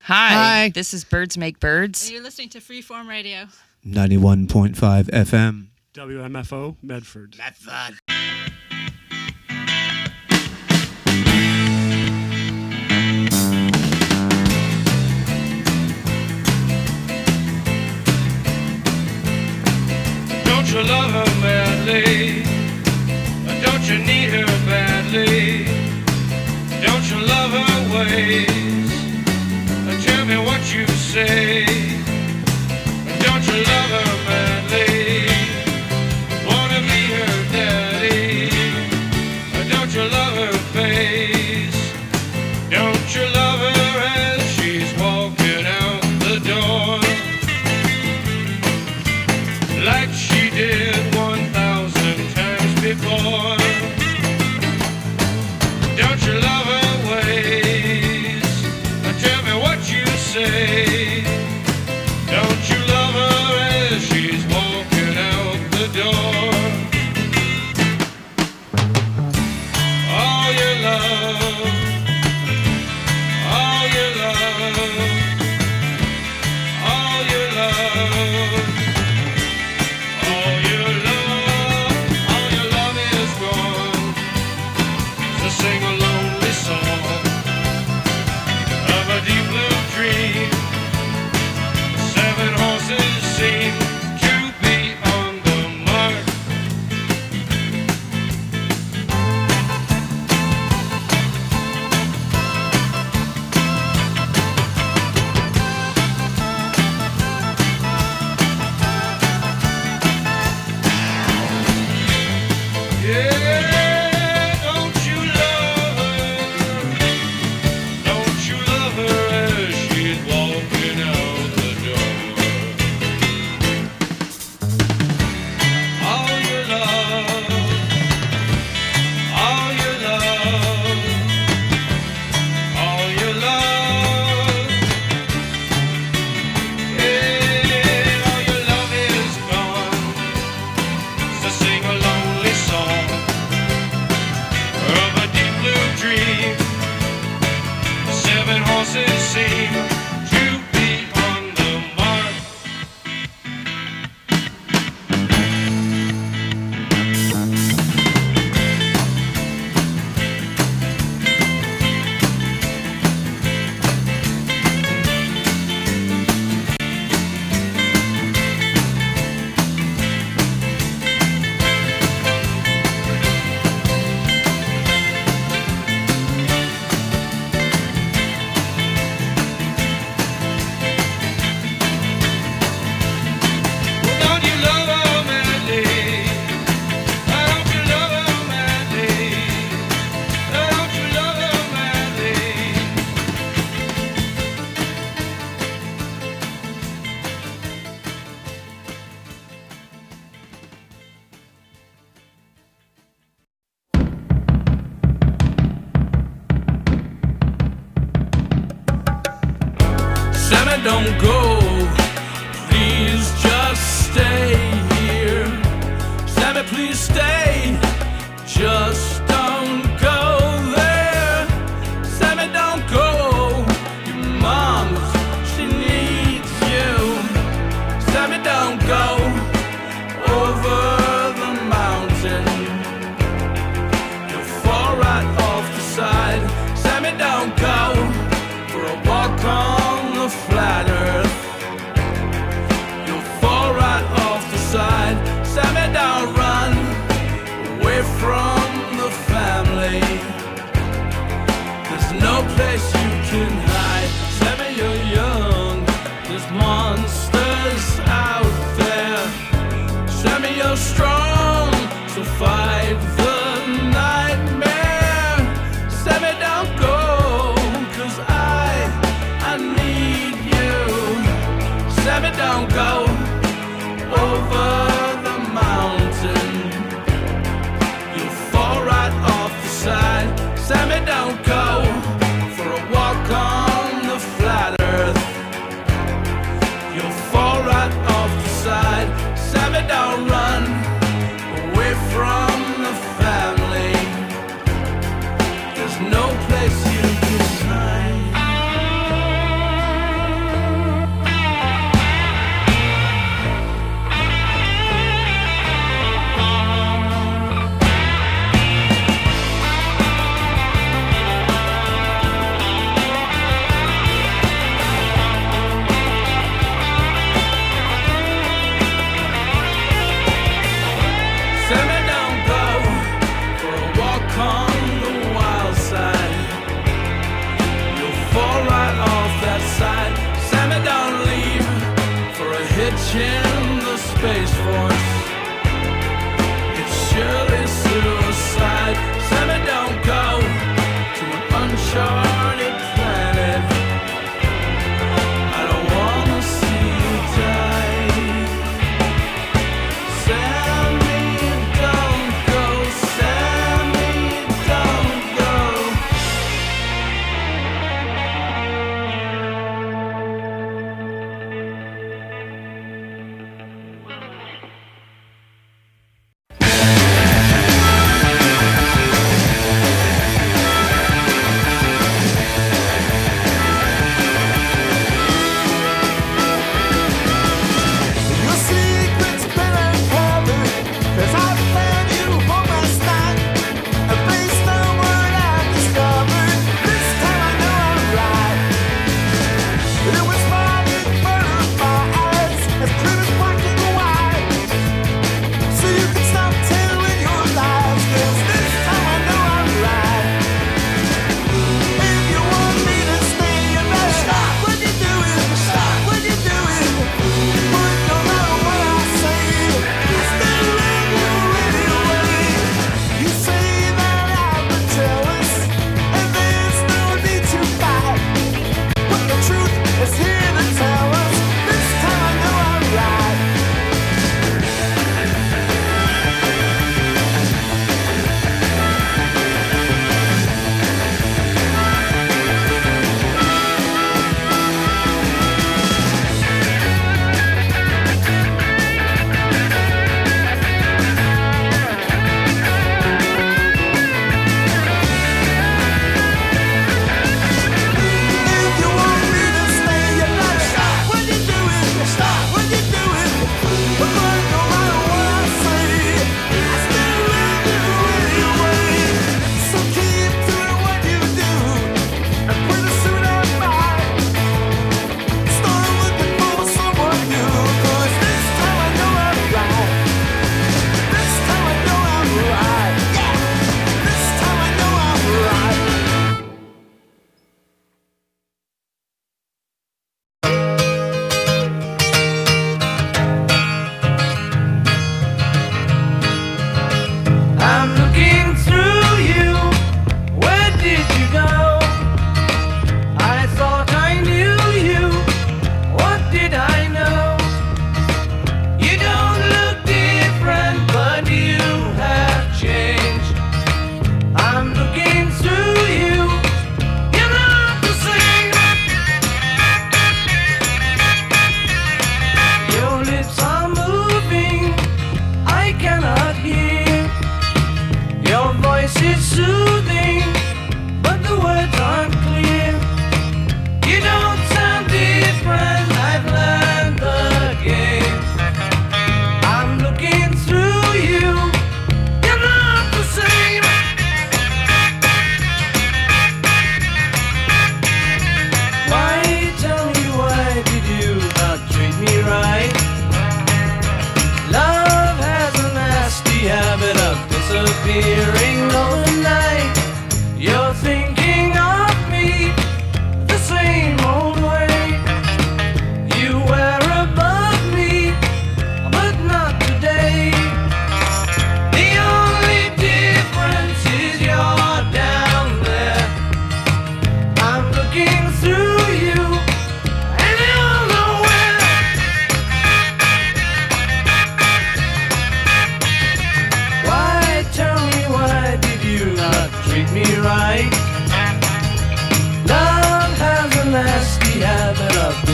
Hi. This is Birds Make Birds. And you're listening to Freeform Radio. 91.5 FM. WMFO, Medford. Medford. Don't you love her madly? Don't you need her badly? Don't you love her ways? Tell me what you say. Don't you love her madly? Wanna be her daddy? Don't you love her face? Don't you love her as she's walking out the door? Like she did 1,000 times before. Don't you love her ways? Tell me what you say. Don't you love her as she's walking out the door? All your love, all your love, all your love, all your love, all your love is gone. So sing a lonely song of a deep blue dream. 7 horses seem to be on the mark. Yeah, don't you love her? Don't you love her as she's walking out the door? All your love, all your love, all your love. Yeah, all your love is gone. So sing a lonely song of a deep blue dream. 7 horses seem to be on the mark. Don't you love her madly? Don't you love her madly? Don't you love her madly? Sammy, don't go. Please just stay here. Sammy, please stay. Just don't go there. Sammy, don't go. Your mom, she needs you. Sammy, don't go over the mountain. You'll fall right off the side. Sammy, don't go for a walk on the flat earth. You'll fall right off the side. Sammy, don't run away from the family. There's no place you can hide. Sammy, you're young. There's monsters out there. Sammy, you're strong. So fight the nightmare. Sammy, don't go. 'Cause I need you. Sammy, don't go over the mountain. You'll fall right off the side. Sammy, don't go for a walk on the flat earth. You'll fall right off the side. Sammy, don't run away from the family. There's no place you can hide.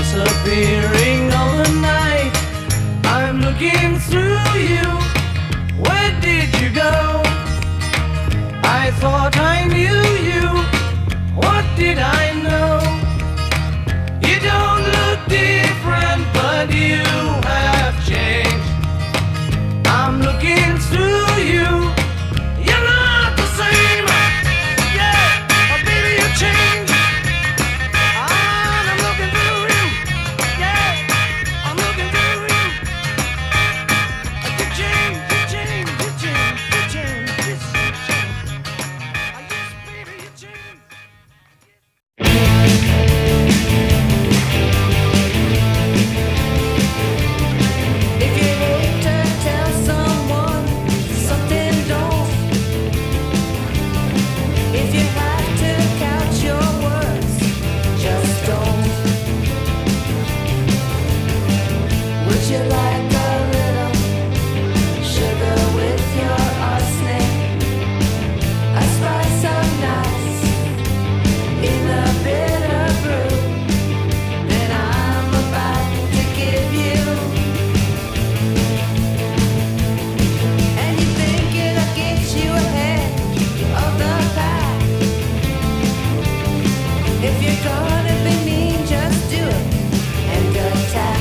disappearing overnight. I'm looking through you. Where did you go? I thought I knew you. What did I know? You don't look different, but you have changed. I'm looking through you. You're not the same. Yeah, oh, baby, you changed. I'm looking through you. Yeah, I'm looking through you. You changed, you changed, you changed, you changed, you changed. Yes, baby, you changed. If you hate to tell someone something, don't. If you have to count your words, just don't. Would you like a little sugar with your arsenic? A spice of nice in the bitter brew that I'm about to give you. And you think it'll get you ahead of the pack. If you're gonna be mean, just do it and attack.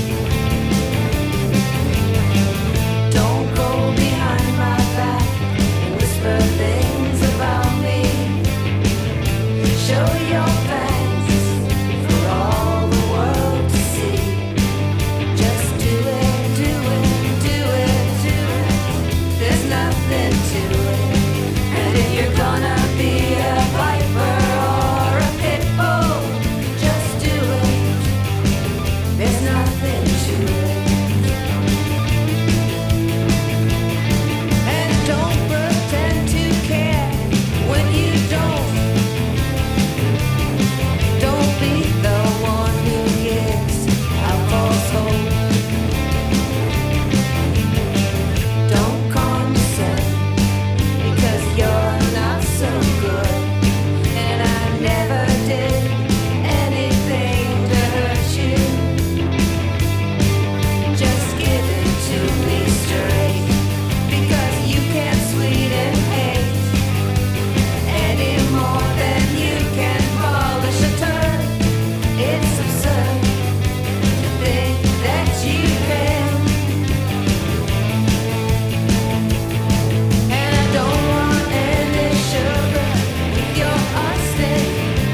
Don't go behind my back and whisper things about me. Show your fangs for all the world to see. Just do it, do it, do it, do it. There's nothing to it. And if you're gonna be a viper or a pit bull, just do it. There's nothing to it. And don't pretend to care when you don't. Don't be the one who gives a false hope. Don't condescend because you're not so good. And I never did anything to hurt you. Just give it to me straight because you can't sweeten hate any more than you can polish a turd. It's absurd to think that you can. And I don't want any sugar with your arsenic.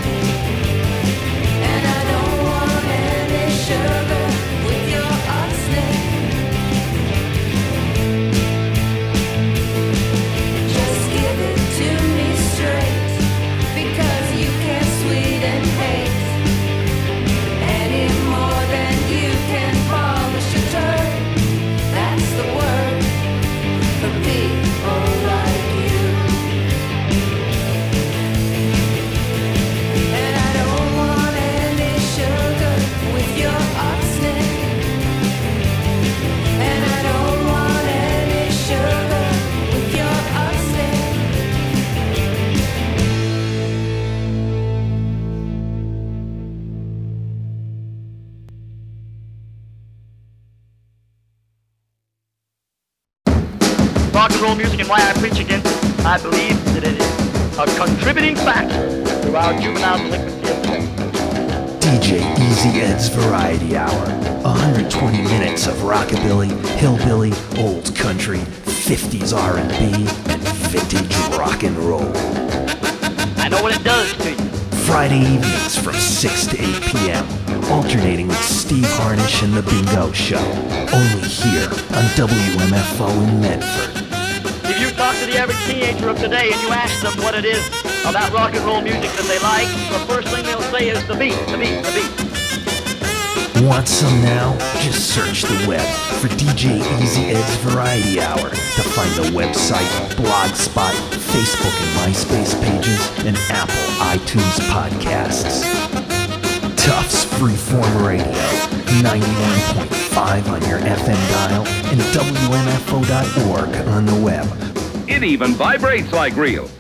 And I don't want any sugar with your arsenic. Just give it to me straight because you can't sweeten hate any more than you can polish a turd. That's the word for people like you. And I don't want any sugar with your arsenic. And I don't want any sugar with your arsenic. Rock and roll music and why I preach against it. I believe that it is a contributing factor to our juvenile delinquency of sex. DJ Easy Ed's Variety Hour. 120 minutes of rockabilly, hillbilly, old country, 50s R&B, and vintage rock and roll. I know what it does to you. Friday evenings from 6 to 8 p.m. Alternating with Steve Harnish and The Bingo Show. Only here on WMFO in Medford. If you talk to the average teenager of today and you ask them what it is about rock and roll music that they like, the first thing they'll say is the beat, the beat, the beat. Want some now? Just search the web for DJ Easy Ed's Variety Hour to find the website, Blogspot, Facebook and MySpace pages, and Apple iTunes podcasts. Tufts Freeform Radio, 91.5 on your FM dial, and WMFO.org on the web. It even vibrates like real.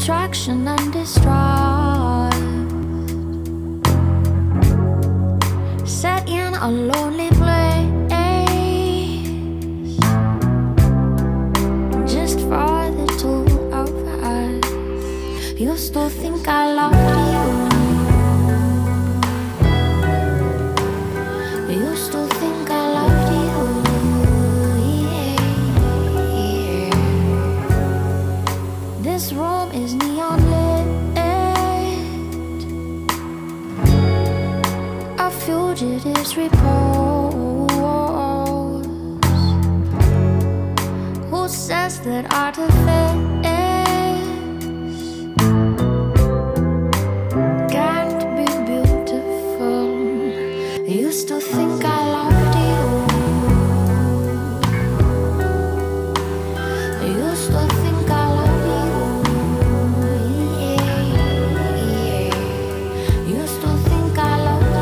distraction and distrust. Set in a lonely place, just for the two of us. You still think I love you. You still think I loved you. Yeah. This room is neon lit. A fugitive's repose. Who says that artifice can't be beautiful? You still think I loved you. You still think I love you. Yeah. You still think I love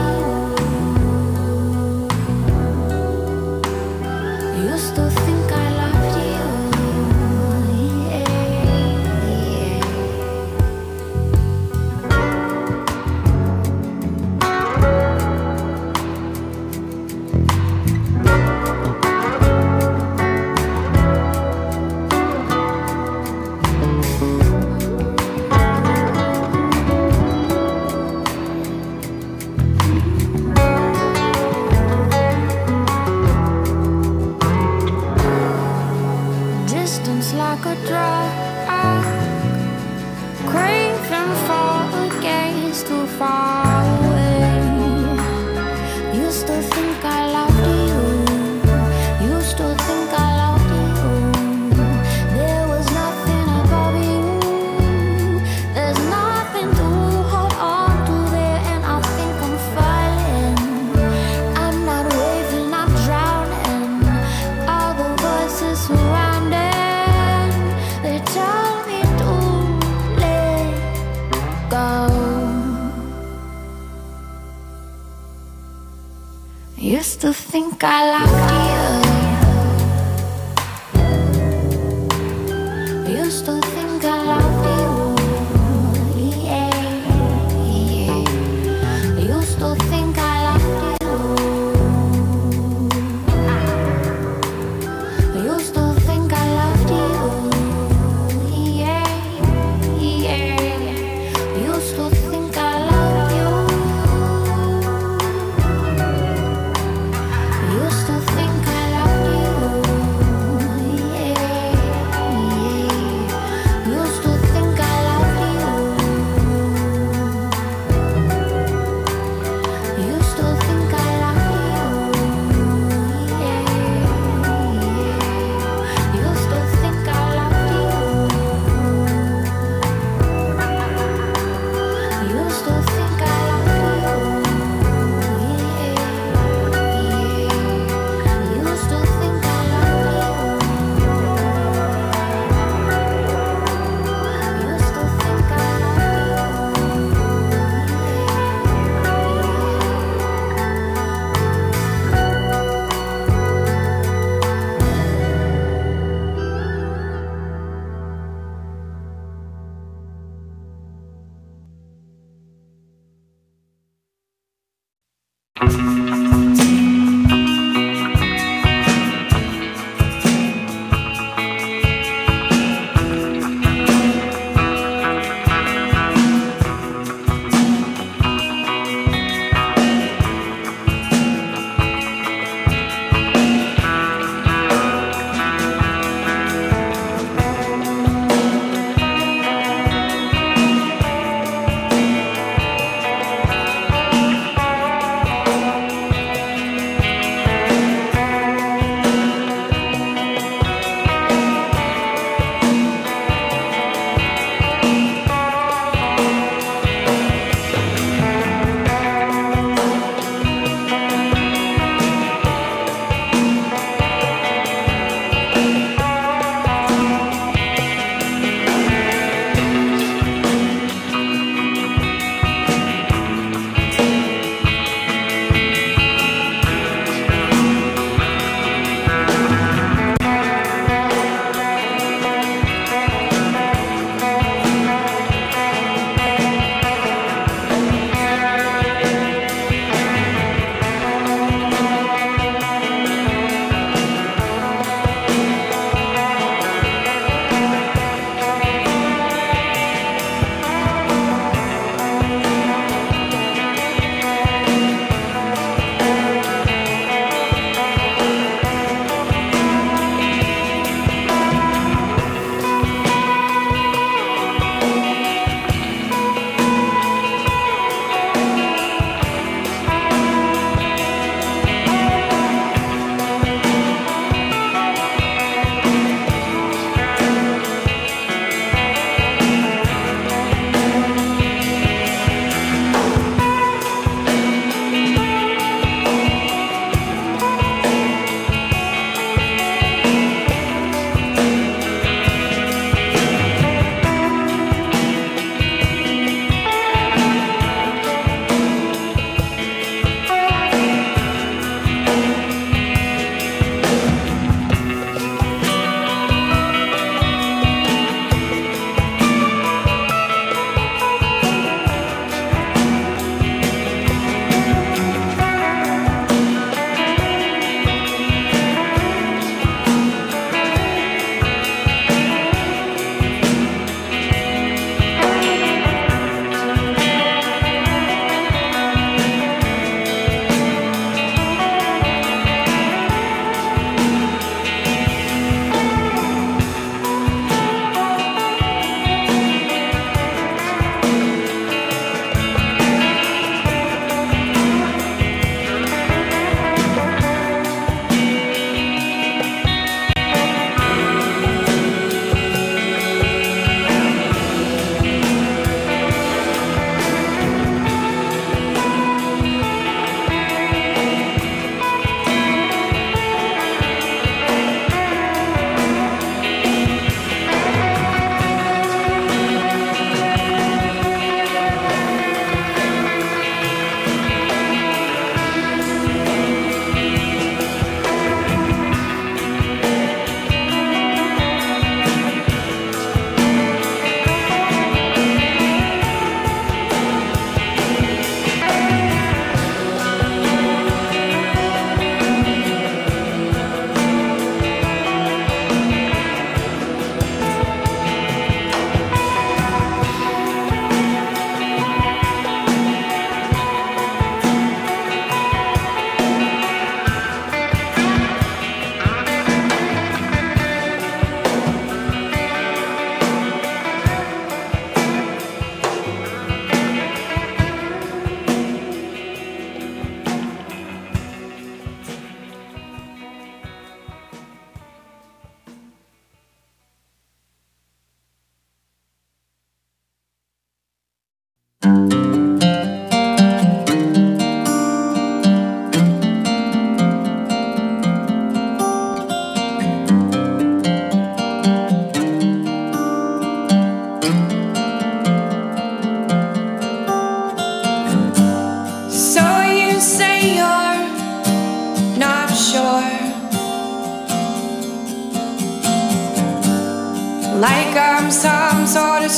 you. You still think I loved you. Distance like a drug, craving for a gaze too far away. You still think I loved you. You still think I loved you. There was nothing above you. There's nothing to hold on to there, and I think I'm falling. I'm not waving, I'm drowning. All the voices surrounding, they tell me to let go. You still think I loved you. You still think I loved you. Yeah, yeah. You still think I loved you. You still think I loved you. Yeah, yeah. You still think I love you. You still think I love you. Yeah, yeah. You still think I love you. You still think I love you. Yeah, yeah. You still think I love you. You still think I love you. Yeah, yeah. You still think I love you. You still think I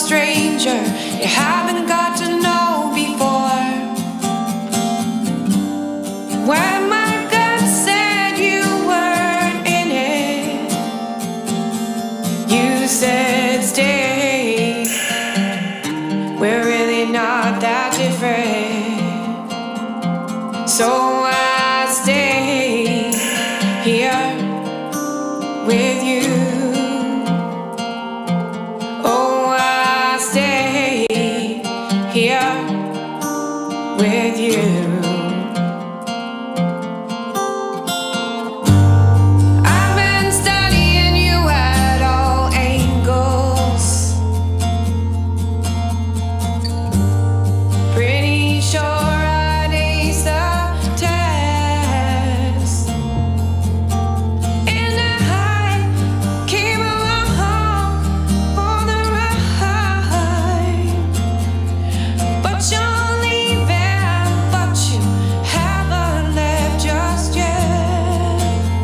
stranger you haven't got to know before. When my gut said you weren't in it, you said stay. We're really not that different, so I stay here with you. Oh, I stay here with you. I've been studying you at all angles. Pretty sure I'd ace the test. And I came along for the ride. But you're leaving, but you haven't left just yet.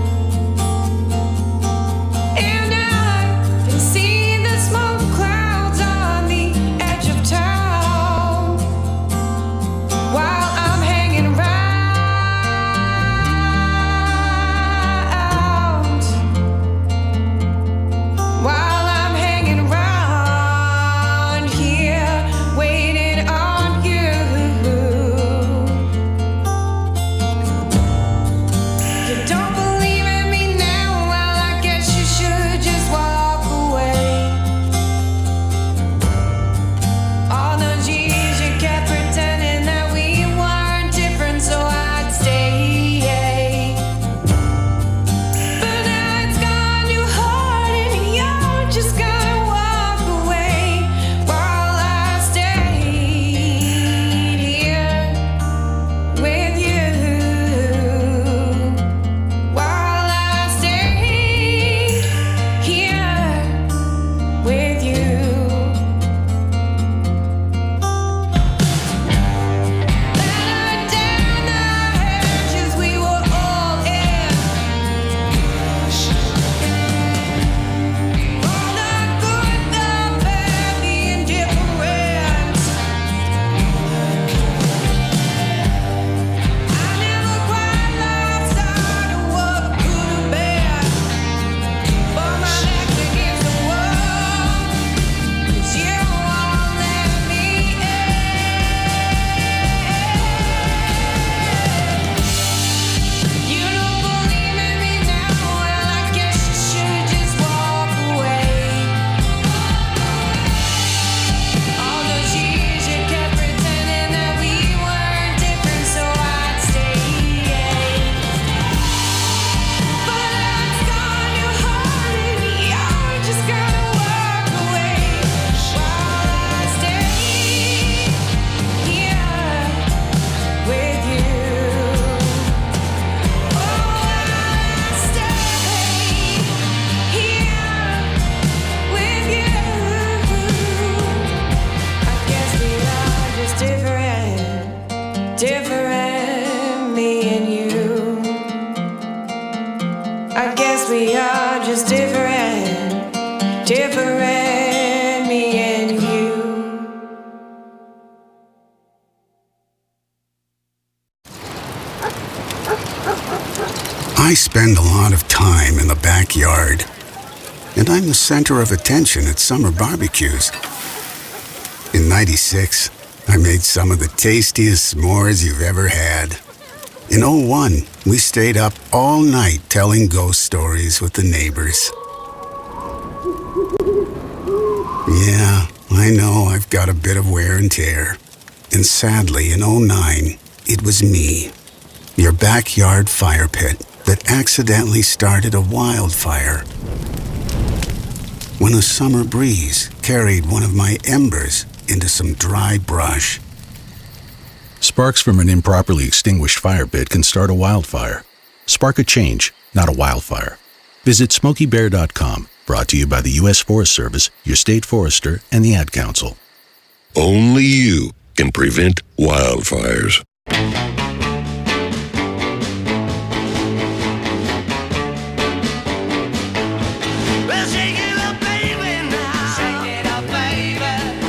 And I've been seeing the smoke clouds on the edge of town while I'm hanging around. While I'm hanging around here, waiting on you. You don't believe in me now? Well, I guess you should just walk away. All those years you kept pretending that we weren't different, so I'd stay. But now it's gone, you hurt and you're just gonna walk away while I stayed here with you. While I stayed here with you. Better down the hedges we were all in. All the good, the bad, the indifferent. I never quite lost sight of what could have been. But my back's against the wall, 'cause you won't let me in. You don't believe in me now? Well, I guess you should just walk away. All those years you kept pretending that we weren't different, so I'd stay. But it's gone, you hurt and you're just gonna walk away while I stay here with you. Oh, I stay here with you. I guess we are just different, me and you. I guess we are just different, me and you. I spend a lot of time in the backyard, and I'm the center of attention at summer barbecues. In '96, I made some of the tastiest s'mores you've ever had. In '01, we stayed up all night telling ghost stories with the neighbors. Yeah, I know I've got a bit of wear and tear. And sadly, in '09, it was me, your backyard fire pit, that accidentally started a wildfire. When a summer breeze carried one of my embers into some dry brush. Sparks from an improperly extinguished fire pit can start a wildfire. Spark a change, not a wildfire. Visit SmokeyBear.com, brought to you by the U.S. Forest Service, your state forester, and the Ad Council. Only you can prevent wildfires. Well, shake it up, baby, now. Shake it up, baby.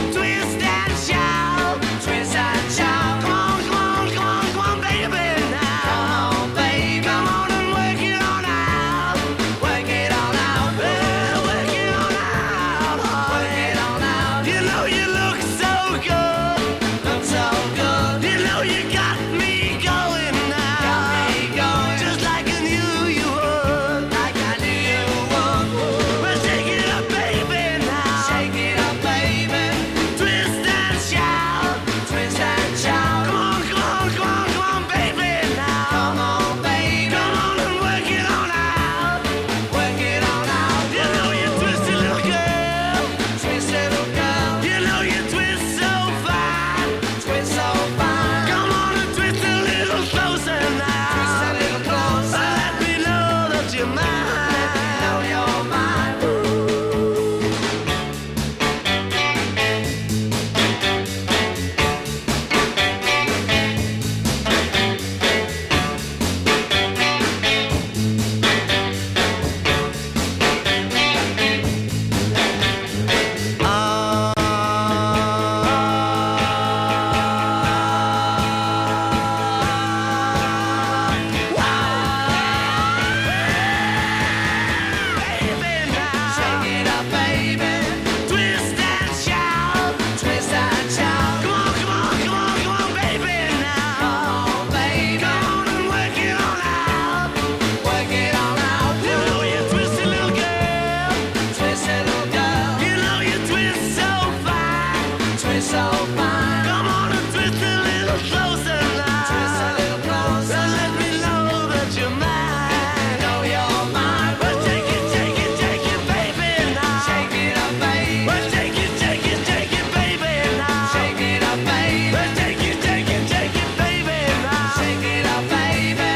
me so fine. Come on and twist a little closer now. Twist a little closer. And let me know that you're mine. Know you're mine. Well, take it, baby, now. Shake it up, baby. Well, take it, baby, now. Shake it up, baby. Well, take it, baby, now. Shake it up, baby.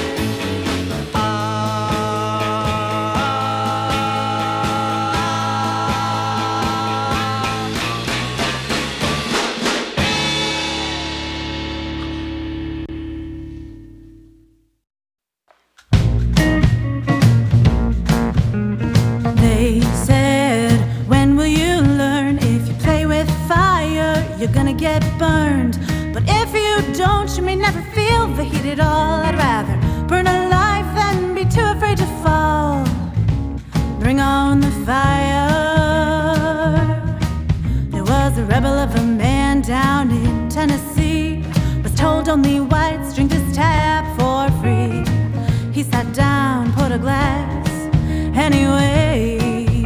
They said, when will you learn? If you play with fire, you're gonna get burned. But if you don't, you may never feel the heat at all. I'd rather burn alive than be too afraid to fall. Bring on the fire. There was a rebel of a man down in Tennessee. Was told only whites drink this tap for free. He sat down, put a glass anyway.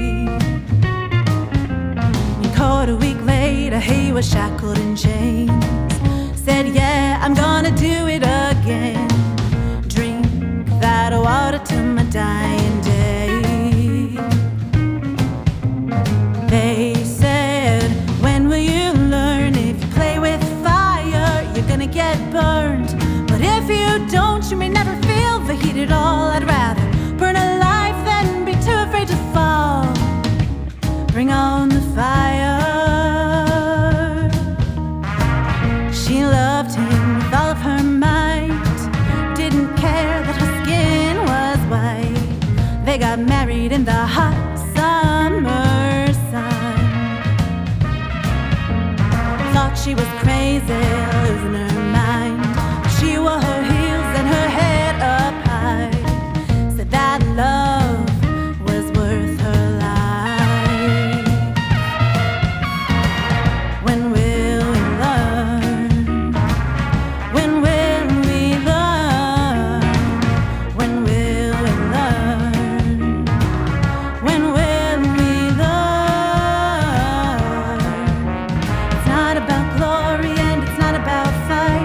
And caught a week later, he was shackled in chains. Said, yeah, I'm gonna do it again. Drink that water till my dying day. They said, when will you learn? If you play with fire, you're gonna get burned. But if you don't, you may never feel the heat at all. I'd rather burn alive than be too afraid to fall. Bring on the fire. She loved him with all of her might. Didn't care that her skin was white. They got married in the hot summer sun. Thought she was crazy, losing her mind. She wore her heels and her head up high. Said that love was worth her life. When will we learn? When will we learn? When will we learn? When will we learn? It's not about glory and it's not about fight.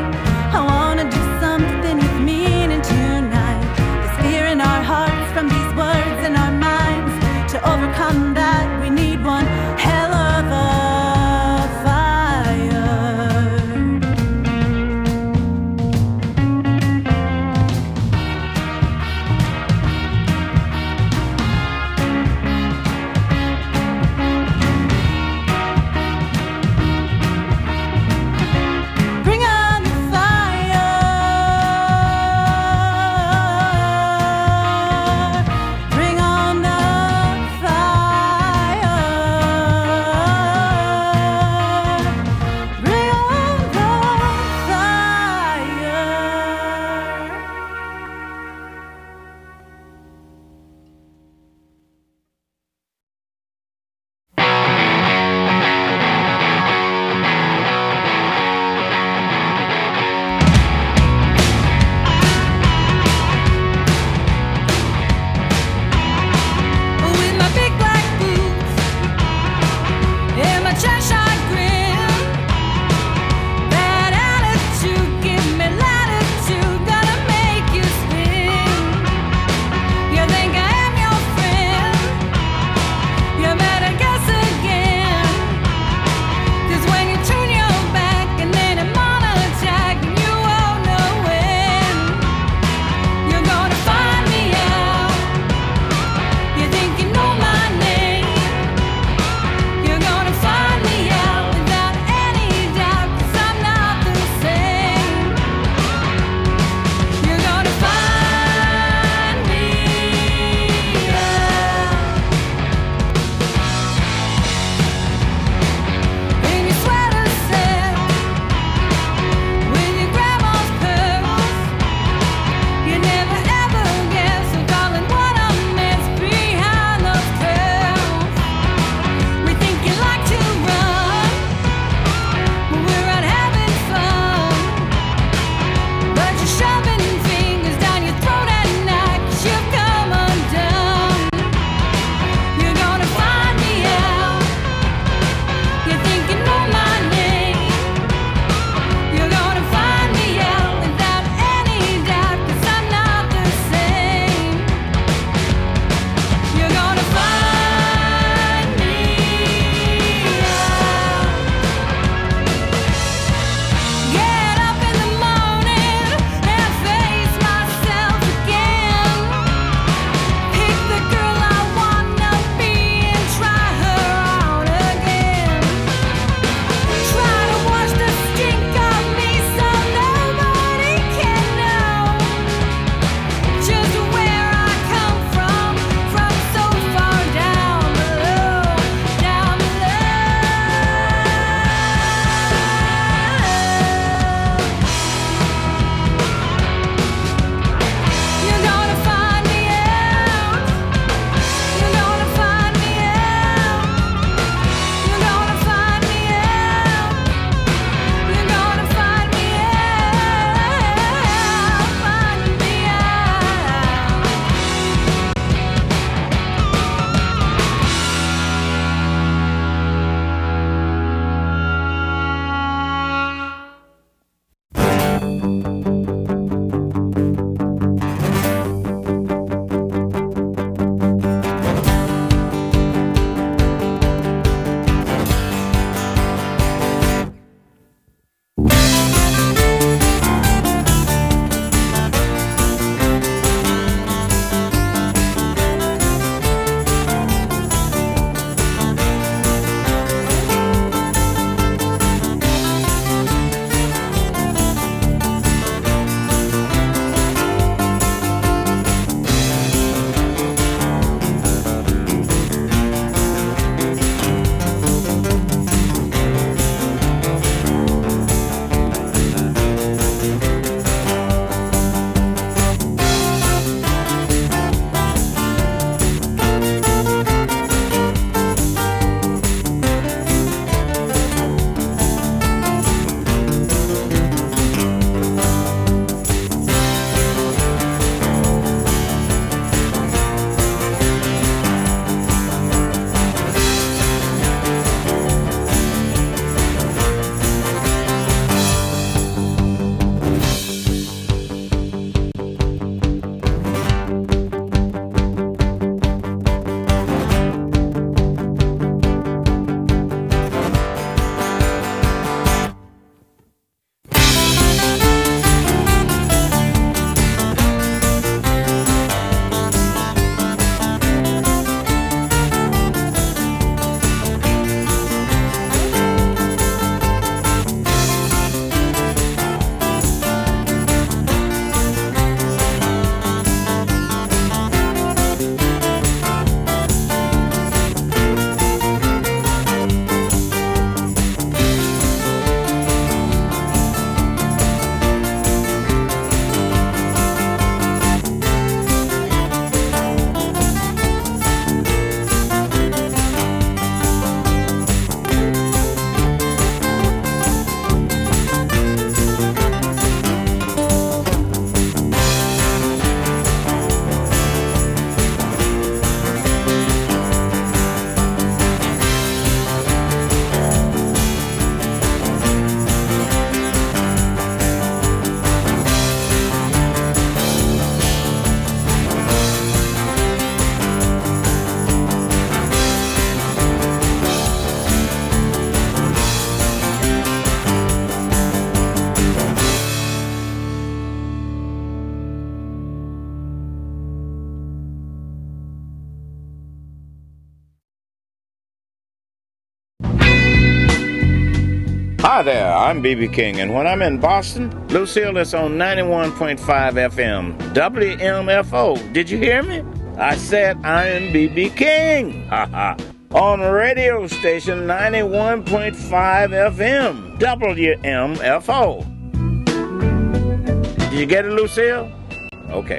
Hi there, I'm B.B. King, and when I'm in Boston, Lucille is on 91.5 FM, WMFO. Did you hear me? I said I am B.B. King. Ha on radio station 91.5 FM, WMFO. Did you get it, Lucille? Okay.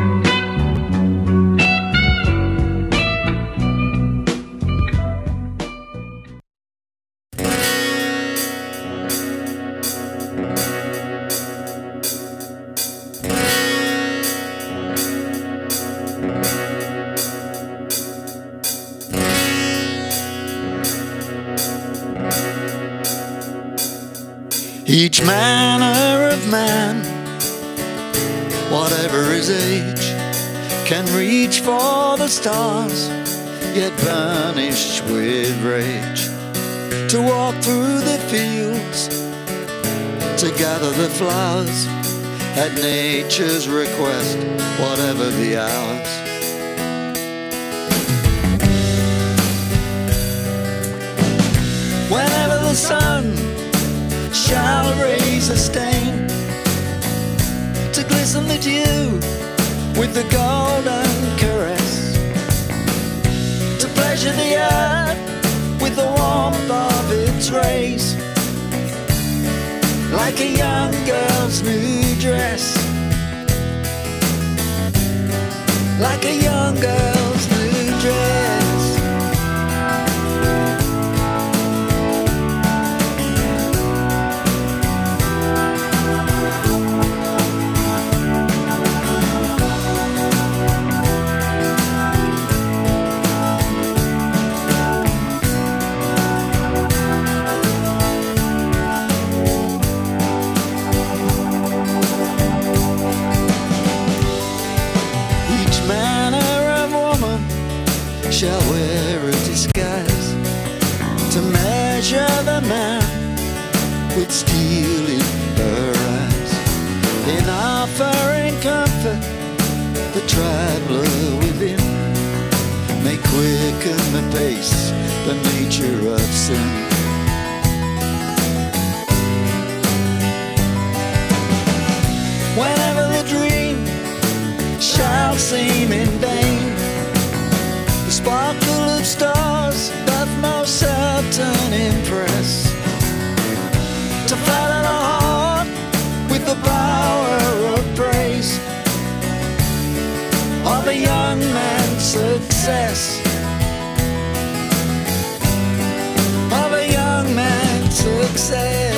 Each manner of man, whatever his age, can reach for the stars, yet burnished with rage. To walk through the fields, to gather the flowers, at nature's request, whatever the hours. Whenever the sun shall raise a stain, to glisten the dew with the golden caress, to pleasure the earth with the warmth of its rays, like a young girl's new dress, like a young girl's new dress. Shall wear a disguise to measure the man with steel in her eyes. In offering comfort, the traveler within may quicken the pace, the nature of sin. Whenever the dream shall seem in vain, the sparkle of stars doth most certain impress, to flatter the heart with the power of praise of a young man's success, of a young man's success.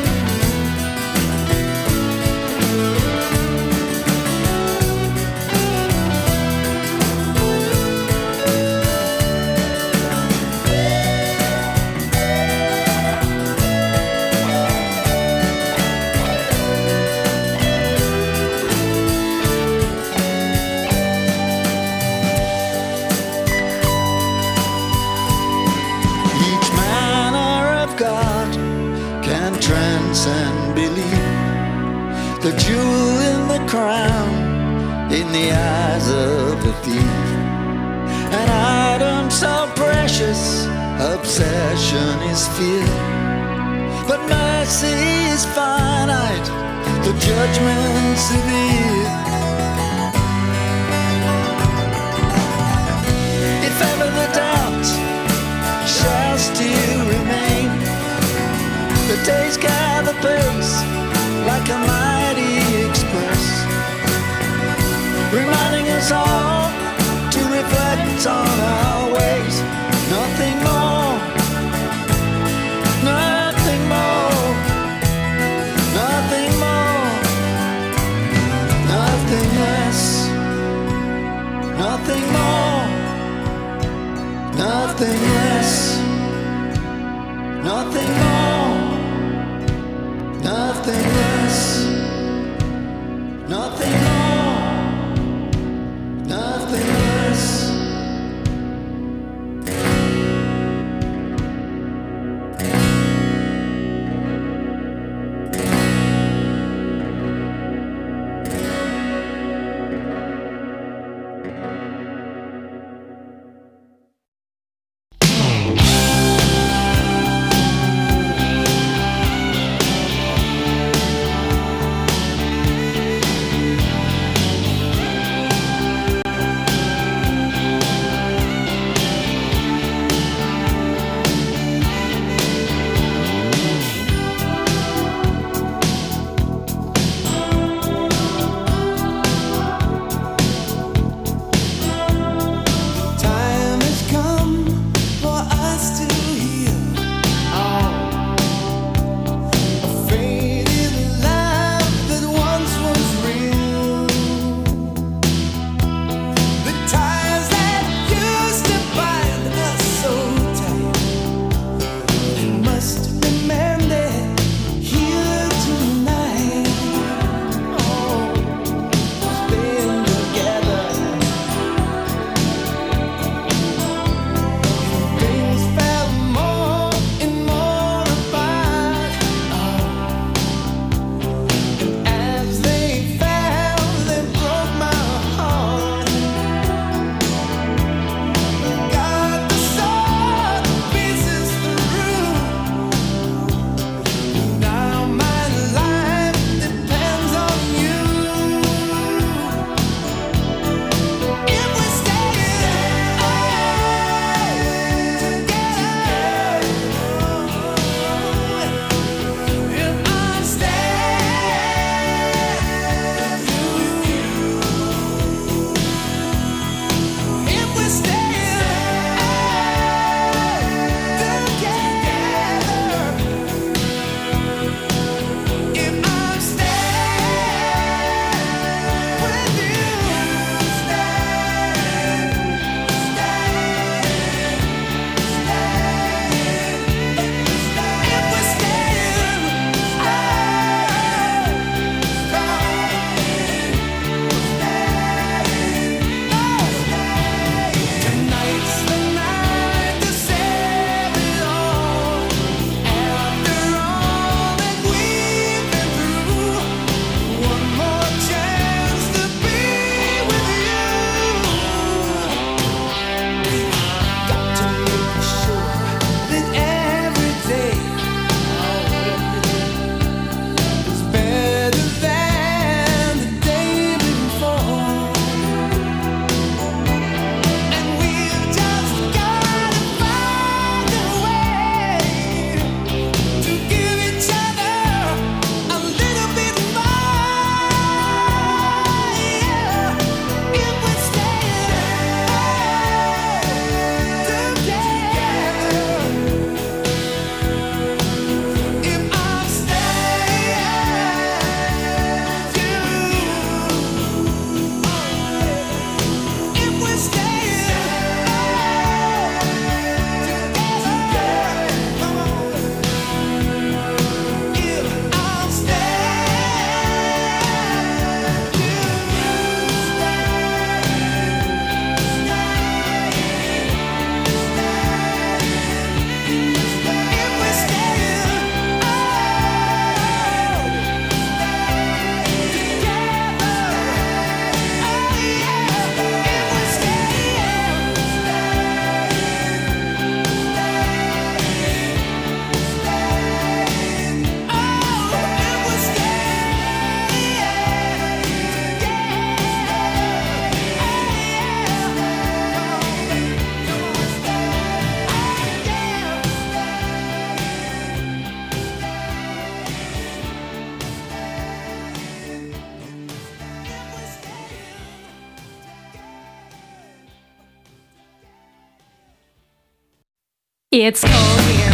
Transcend belief, the jewel in the crown, in the eyes of the thief. An item so precious, obsession is fear, but mercy is finite, the judgment severe. If ever the doubt shall still remain, the days gather pace like a mighty express, reminding us all to reflect on our ways. Nothing more, nothing more, nothing more, nothing less, nothing more, nothing less, nothing more. Nothing less, nothing more, nothing less, It's cold here